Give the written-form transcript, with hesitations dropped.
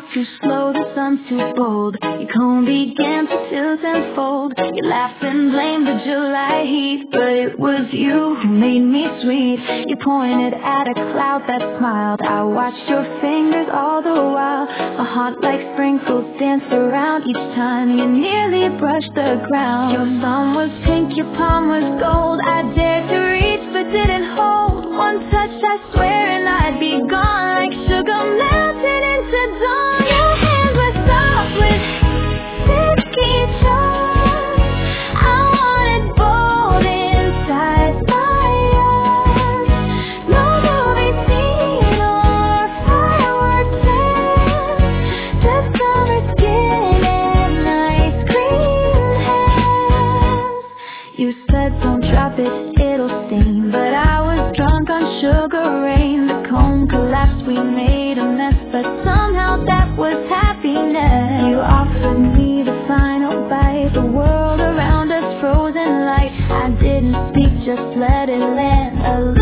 walk too slow, the sun's too bold. Your comb began to tilt and fold. You laughed and blamed the July heat, but it was you who made me sweet. You pointed at a cloud that smiled. I watched your fingers all the while. My heart like sprinkles danced around each time you nearly brushed the ground. Your thumb was pink, your palm was gold. I dared to reach but didn't hold. One touch, I swear, and I'd be gone, like sugar melted into dawn. Your hands were soft with sticky charms. I wanted bold inside my arms. No movie scene or firework dance, just summer skin and ice cream hands. You said don't drop it, it'll stain, but I was drunk on sugar rain. The comb collapsed, we made a mess, but somehow that was happiness. You offered me the final bite, the world around us frozen light. I didn't speak, just let it land.